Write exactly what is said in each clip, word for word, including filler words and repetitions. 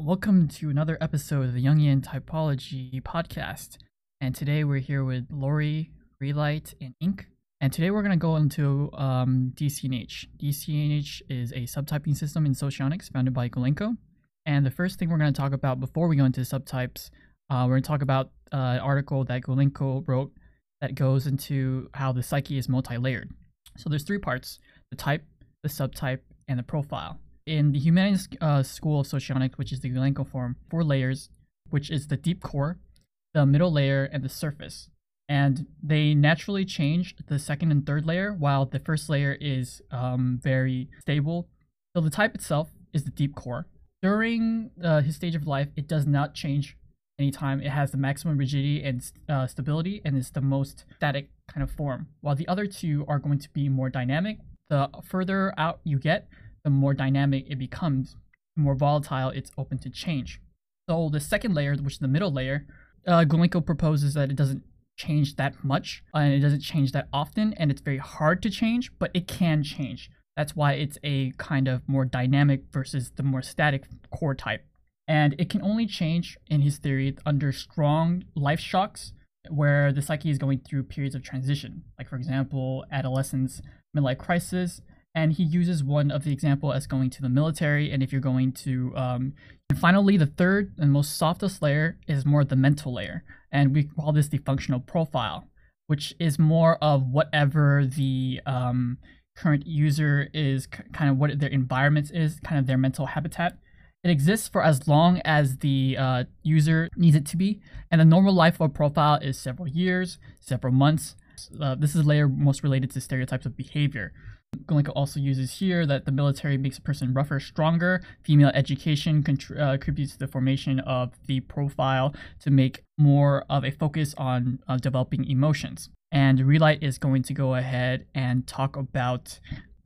Welcome to another episode of the Jungian Typology podcast. And today we're here with Lori, Relight, and Ink. And today we're going to go into um, D C N H. D C N H is a subtyping system in socionics founded by Golinko. And the first thing we're going to talk about before we go into subtypes, uh, we're going to talk about uh, an article that Golinko wrote that goes into how the psyche is multi-layered. So there's three parts: the type, the subtype, and the profile. In the Humanities uh, School of Socionics, which is the Golinko form, four layers, which is the deep core, the middle layer, and the surface. And they naturally change the second and third layer, while the first layer is um, very stable. So the type itself is the deep core. During uh, his stage of life, it does not change anytime. It has the maximum rigidity and uh, stability, and is the most static kind of form, while the other two are going to be more dynamic. The further out you get, the more dynamic it becomes, the more volatile it's open to change. So the second layer, which is the middle layer, uh, Golinko proposes that it doesn't change that much, uh, and it doesn't change that often, and it's very hard to change, but it can change. That's why it's a kind of more dynamic versus the more static core type. And it can only change, in his theory, under strong life shocks, where the psyche is going through periods of transition, like, for example, adolescence, midlife crisis. And he uses one of the example as going to the military, and if you're going to, um, and finally, the third and most softest layer is more the mental layer, and we call this the functional profile, which is more of whatever the um, current user is, kind of what their environment is, kind of their mental habitat. It exists for as long as the uh, user needs it to be, and the normal life of a profile is several years, several months. Uh, this is a layer most related to stereotypes of behavior. Golinko also uses here that the military makes a person rougher, stronger. Female education contr- uh, contributes to the formation of the profile to make more of a focus on uh, developing emotions. And Relight is going to go ahead and talk about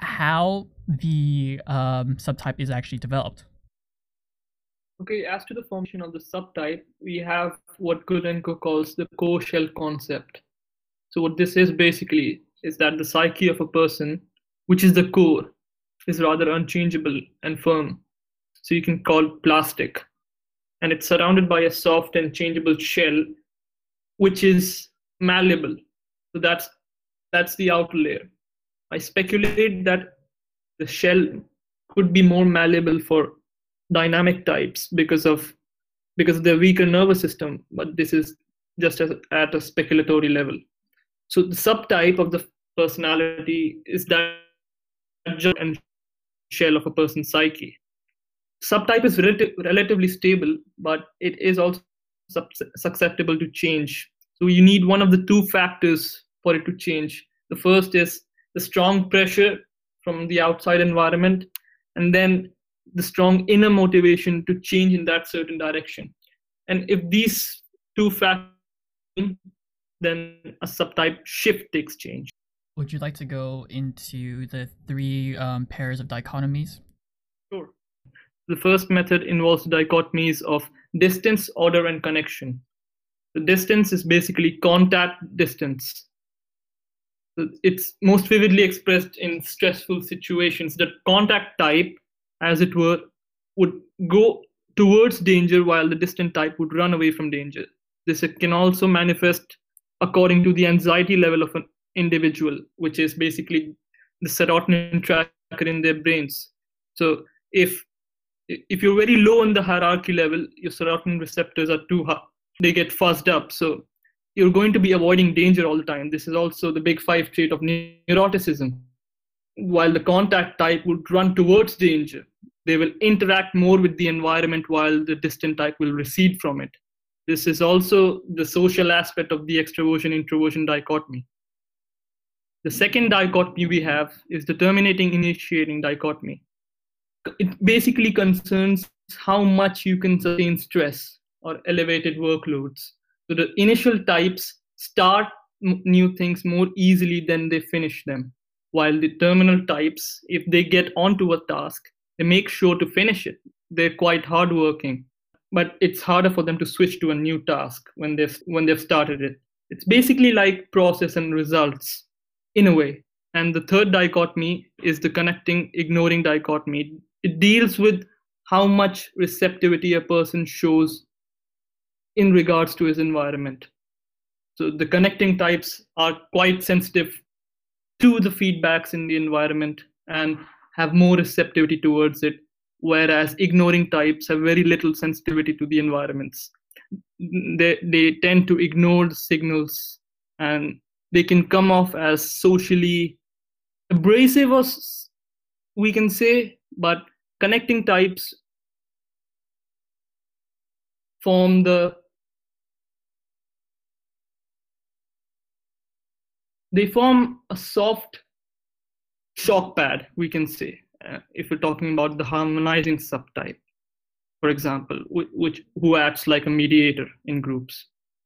how the um, subtype is actually developed. Okay, as to the formation of the subtype, we have what Golinko calls the core shell concept. So what this is basically is that the psyche of a person, which is the core, is rather unchangeable and firm. So you can call it plastic. And it's surrounded by a soft and changeable shell, which is malleable. So that's that's the outer layer. I speculate that the shell could be more malleable for dynamic types because of because of their weaker nervous system, but this is just as, at a speculatory level. So the subtype of the personality is that and shell of a person's psyche. Subtype is relative, relatively stable, but it is also susceptible to change. So you need one of the two factors for it to change. The first is the strong pressure from the outside environment, and then the strong inner motivation to change in that certain direction. And if these two factors, then a subtype shift takes change. Would you like to go into the three um, pairs of dichotomies? Sure. The first method involves dichotomies of distance, order, and connection. The distance is basically contact distance. It's most vividly expressed in stressful situations. The contact type, as it were, would go towards danger while the distant type would run away from danger. This can also manifest according to the anxiety level of an individual, which is basically the serotonin tracker in their brains. So if if you're very low on the hierarchy level, your serotonin receptors are too high, they get fuzzed up. So you're going to be avoiding danger all the time. This is also the big five trait of neuroticism. While the contact type would run towards danger, they will interact more with the environment while the distant type will recede from it. This is also the social aspect of the extroversion-introversion dichotomy. The second dichotomy we have is the terminating-initiating dichotomy. It basically concerns how much you can sustain stress or elevated workloads. So the initial types start new things more easily than they finish them, while the terminal types, if they get onto a task, they make sure to finish it. They're quite hardworking, but it's harder for them to switch to a new task when they've when they've started it. It's basically like process and results in a way. And the third dichotomy is the connecting, ignoring dichotomy. It deals with how much receptivity a person shows in regards to his environment. So the connecting types are quite sensitive to the feedbacks in the environment and have more receptivity towards it, whereas ignoring types have very little sensitivity to the environments. They, they tend to ignore the signals, and they can come off as socially abrasive, or we can say, but connecting types form the they form a soft shock pad, we can say, uh, if we're talking about the harmonizing subtype, for example, which, which who acts like a mediator in groups.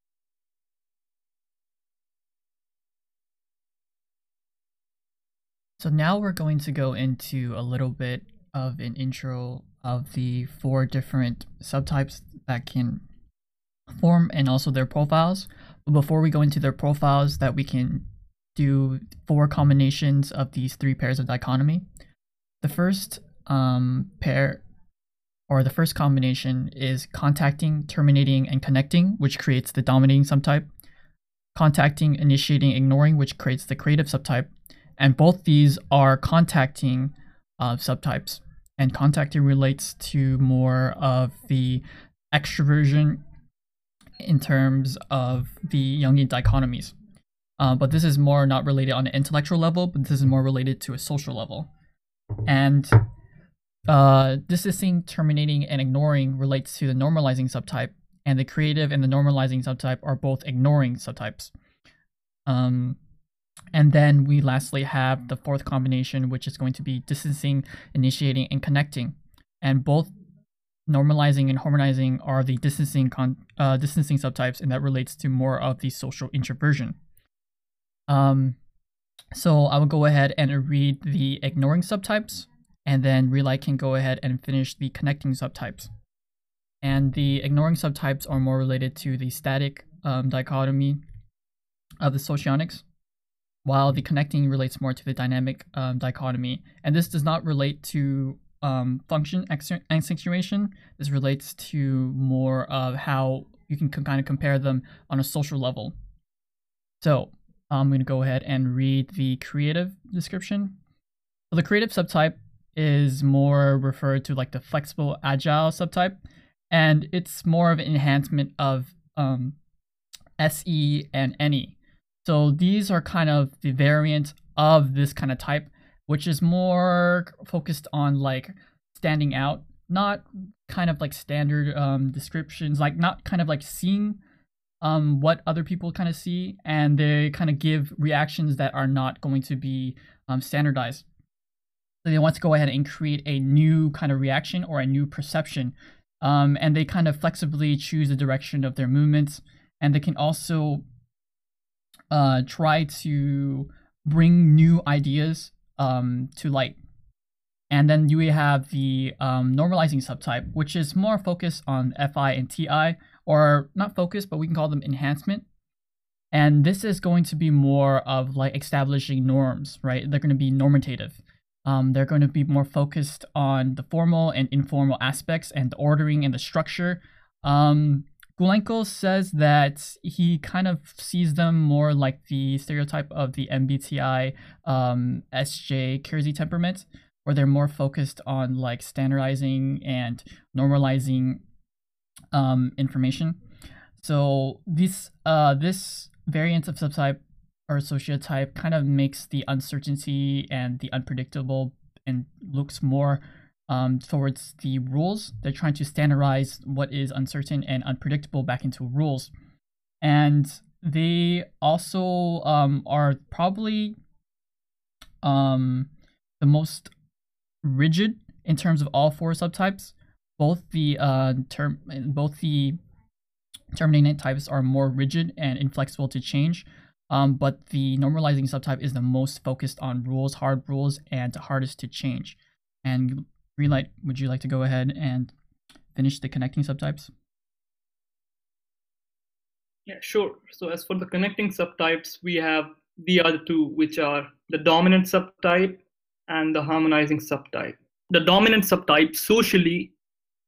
So now we're going to go into a little bit of an intro of the four different subtypes that can form, and also their profiles. But before we go into their profiles, that we can do four combinations of these three pairs of dichotomy. The first um, pair, or the first combination, is contacting, terminating, and connecting, which creates the dominating subtype. Contacting, initiating, ignoring, which creates the creative subtype. And both these are contacting uh, subtypes. And contacting relates to more of the extroversion in terms of the Jungian dichotomies. Uh, but this is more not related on an intellectual level, but this is more related to a social level. And uh, distancing, terminating, and ignoring relates to the normalizing subtype, and the creative and the normalizing subtype are both ignoring subtypes. Um, and then we lastly have the fourth combination, which is going to be distancing, initiating, and connecting. And both normalizing and harmonizing are the distancing con uh, distancing subtypes, and that relates to more of the social introversion. Um, so I will go ahead and read the ignoring subtypes, and then Relight can go ahead and finish the connecting subtypes. And the ignoring subtypes are more related to the static um, dichotomy of the socionics, while the connecting relates more to the dynamic um, dichotomy. And this does not relate to um, function accentuation. This relates to more of how you can kind of compare them on a social level. So I'm going to go ahead and read the creative description. So the creative subtype is more referred to like the flexible, agile subtype, and it's more of an enhancement of um, S E and N E. So these are kind of the variant of this kind of type, which is more focused on like standing out, not kind of like standard um, descriptions, like not kind of like seeing um, what other people kind of see, and they kind of give reactions that are not going to be um, standardized. So they want to go ahead and create a new kind of reaction or a new perception, um, and they kind of flexibly choose the direction of their movements, and they can also uh, try to bring new ideas um, to light. And then you have the um, normalizing subtype, which is more focused on F I and T I, or not focused, but we can call them enhancement. And this is going to be more of like establishing norms, right? They're going to be normative. Um, they're going to be more focused on the formal and informal aspects and the ordering and the structure. Um, Gulenko says that he kind of sees them more like the stereotype of the M B T I um, S J Kersey temperament, where they're more focused on like standardizing and normalizing um, information. So this uh, this variant of subtype or sociotype kind of makes the uncertainty and the unpredictable and looks more um, towards the rules. They're trying to standardize what is uncertain and unpredictable back into rules. And they also um, are probably um, the most rigid in terms of all four subtypes. Both the uh, term, both the terminating types are more rigid and inflexible to change. Um, but the normalizing subtype is the most focused on rules, hard rules, and hardest to change. And Relight, would you like to go ahead and finish the connecting subtypes? Yeah, sure. So as for the connecting subtypes, we have the other two, which are the dominant subtype and the harmonizing subtype. The dominant subtype socially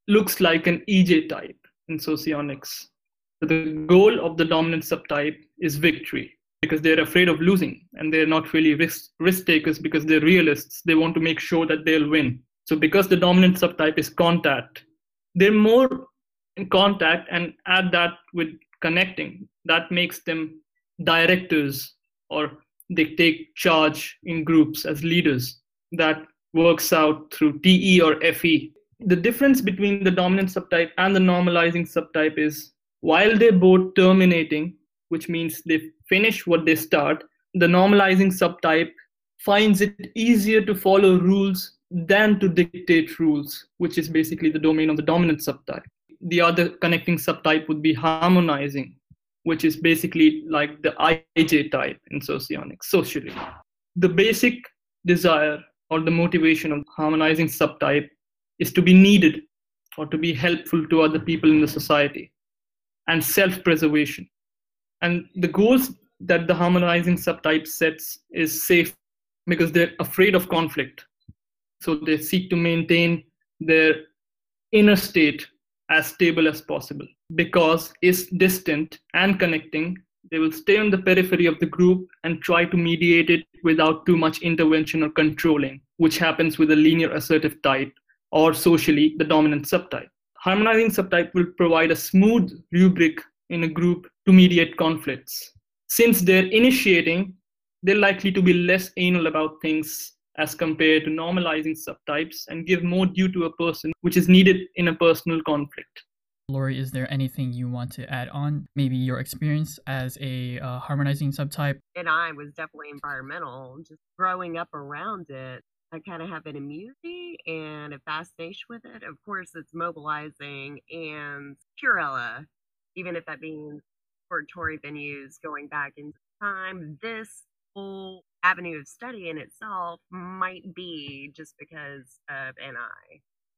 looks like an E J type in socionics. So the goal of the dominant subtype is victory because they're afraid of losing and they're not really risk, risk takers because they're realists. They want to make sure that they'll win. So because the dominant subtype is contact, they're more in contact, and add that with connecting. That makes them directors, or they take charge in groups as leaders. That works out through T E or F E. The difference between the dominant subtype and the normalizing subtype is while they're both terminating, which means they finish what they start, the normalizing subtype finds it easier to follow rules than to dictate rules, which is basically the domain of the dominant subtype. The other connecting subtype would be harmonizing, which is basically like the I J type in socionics, socially. The basic desire or the motivation of harmonizing subtype is to be needed or to be helpful to other people in the society, and self-preservation. And the goals that the harmonizing subtype sets is safe because they're afraid of conflict. So they seek to maintain their inner state as stable as possible. Because it's distant and connecting, they will stay on the periphery of the group and try to mediate it without too much intervention or controlling, which happens with a linear assertive type, or socially the dominant subtype. Harmonizing subtype will provide a smooth rubric in a group to mediate conflicts. Since they're initiating, they're likely to be less anal about things as compared to normalizing subtypes and give more due to a person, which is needed in a personal conflict. Lori, is there anything you want to add on? Maybe your experience as a uh, harmonizing subtype? And I was definitely environmental. Just growing up around it, I kind of have an immunity and a fascination with it. Of course, it's mobilizing and Purella, even if that means oratory venues going back into time. This whole avenue of study in itself might be just because of N I.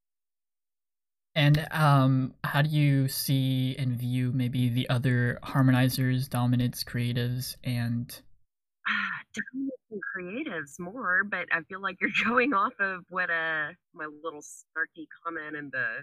And um, how do you see and view maybe the other harmonizers, dominants, creatives, and dominants and creatives more? But I feel like you're going off of what uh my little snarky comment in the.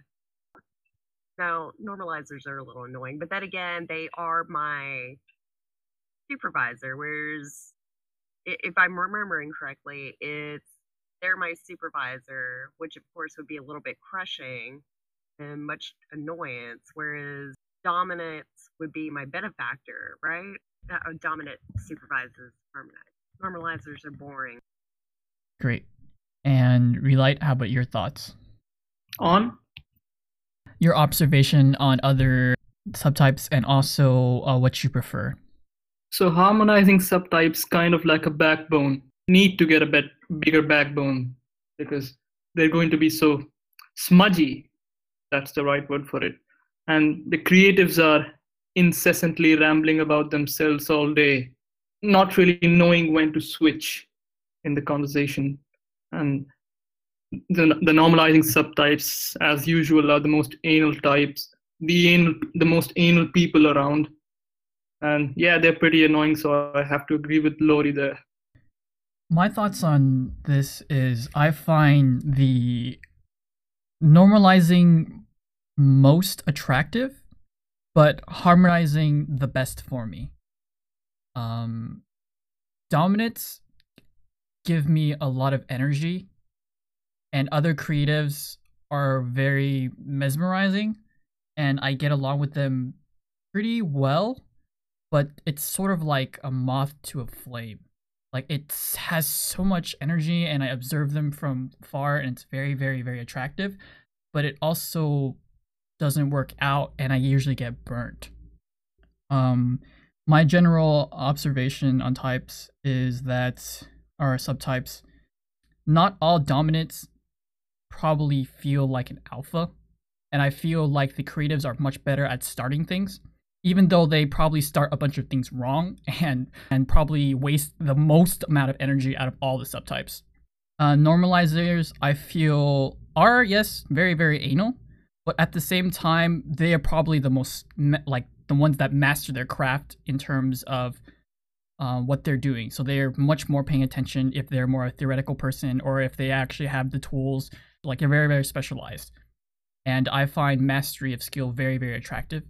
Now, normalizers are a little annoying, but then again, they are my supervisor. Whereas, if I'm remembering correctly, it's they're my supervisor, which of course would be a little bit crushing and much annoyance, whereas dominance would be my benefactor, right? Uh, dominant supervises harmonize. Normalizers are boring. Great. And Relight, how about your thoughts? On? Your observation on other subtypes and also uh, what you prefer. So harmonizing subtypes kind of like a backbone. Need to get a bit bigger backbone because they're going to be so smudgy. That's the right word for it. And the creatives are incessantly rambling about themselves all day, not really knowing when to switch in the conversation. And the, the normalizing subtypes, as usual, are the most anal types, the anal, the most anal people around. And yeah, they're pretty annoying, so I have to agree with Lori there. My thoughts on this is I find the normalizing most attractive, but harmonizing the best for me. Um, dominants give me a lot of energy, and other creatives are very mesmerizing, and I get along with them pretty well, but it's sort of like a moth to a flame. Like, it has so much energy, and I observe them from far, and it's very, very, very attractive, but it also doesn't work out, and I usually get burnt. Um, my general observation on types is that, or subtypes, not all dominants probably feel like an alpha, and I feel like the creatives are much better at starting things, even though they probably start a bunch of things wrong and and probably waste the most amount of energy out of all the subtypes. Uh, normalizers, I feel, are, yes, very, very anal, but at the same time, they are probably the most, like, the ones that master their craft in terms of uh, what they're doing. So they're much more paying attention if they're more a theoretical person or if they actually have the tools. Like, they're very, very specialized. And I find mastery of skill very, very attractive.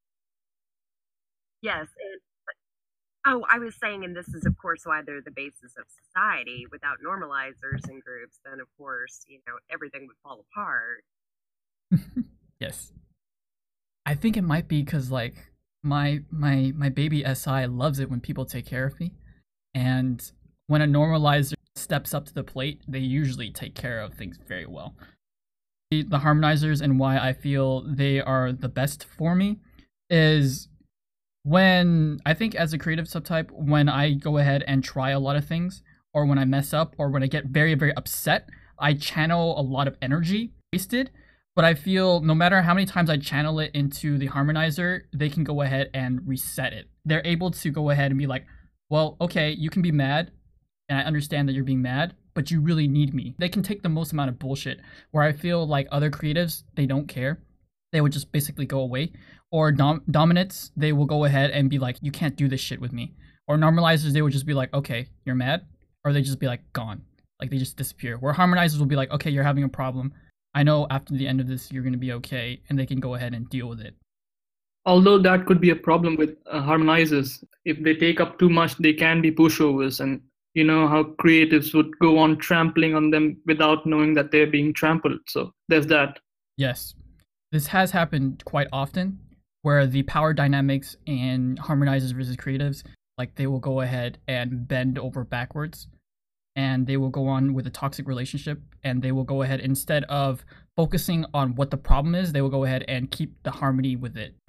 Yes. And, oh, I was saying, and this is, of course, why they're the basis of society. Without normalizers and groups, then, of course, you know, everything would fall apart. Yes. I think it might be because, like, my my my baby S I loves it when people take care of me. And when a normalizer steps up to the plate, they usually take care of things very well. The, the harmonizers and why I feel they are the best for me is when I think as a creative subtype, when I go ahead and try a lot of things, or when I mess up, or when I get very, very upset, I channel a lot of energy wasted. But I feel no matter how many times I channel it into the harmonizer, they can go ahead and reset it. They're able to go ahead and be like, well, okay, you can be mad, and I understand that you're being mad, but you really need me. They can take the most amount of bullshit, where I feel like other creatives, they don't care. They would just basically go away. Or dom- dominants, they will go ahead and be like, you can't do this shit with me. Or normalizers, they would just be like, okay, you're mad? Or they just be like, gone. Like, they just disappear. Where harmonizers will be like, okay, you're having a problem. I know after the end of this, you're going to be okay, and they can go ahead and deal with it. Although that could be a problem with uh, harmonizers. If they take up too much, they can be pushovers, and you know how creatives would go on trampling on them without knowing that they're being trampled. So there's that. Yes. This has happened quite often, where the power dynamics in harmonizers versus creatives, like they will go ahead and bend over backwards, and they will go on with a toxic relationship, and they will go ahead, instead of focusing on what the problem is, they will go ahead and keep the harmony with it.